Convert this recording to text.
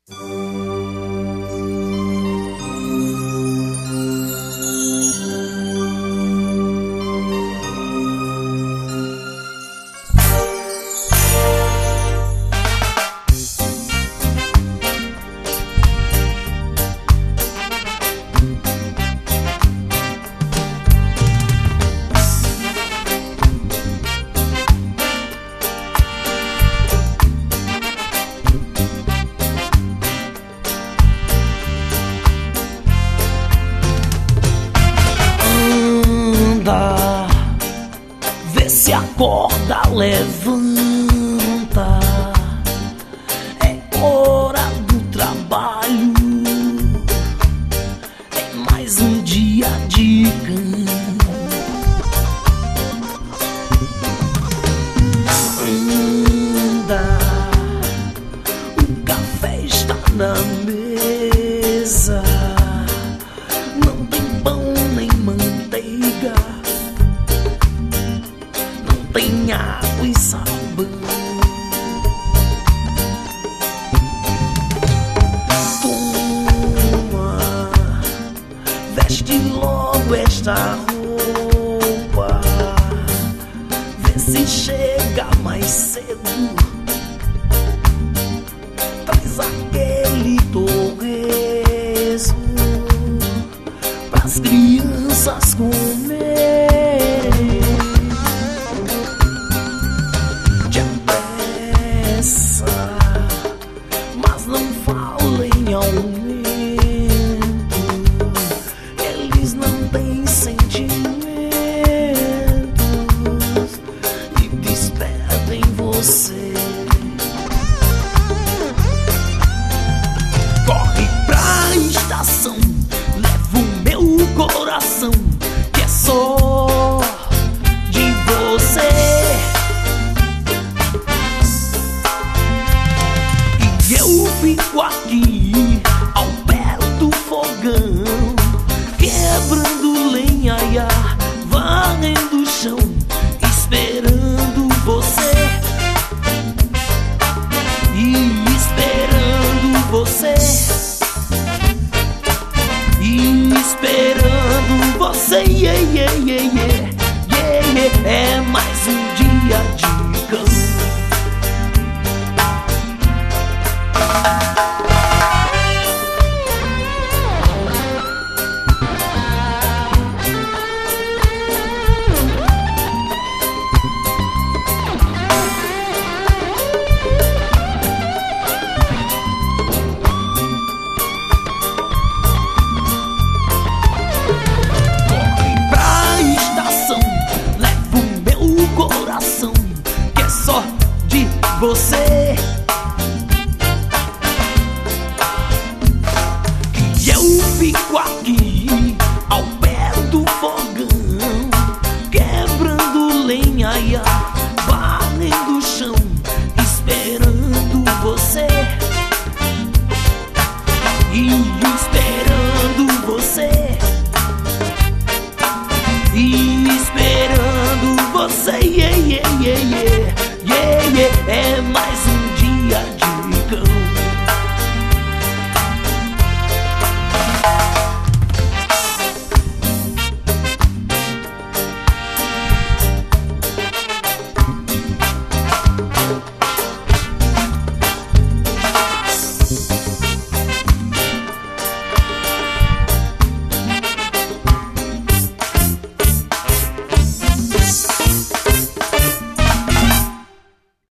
Vê se acorda, levanta. É hora do trabalho. É mais um dia de campo. Anda, o café está na mesa. Não tem pão nem manteiga, não tem água e sabão. Toma, veste logo esta roupa. Vê se chega mais cedo. Traz aquele torresmo pras crianças comerem. Te apressa, mas não fala em aumento. Eles não têm sentimentos e despedem você. Corre pra estação, leva o meu coração, que é só de você. E eu fico aqui ao pé do fogão, quebrando lenha e varrendo o chão, esperando você. E esperando você. E esperando você, yeah, yeah, yeah, yeah.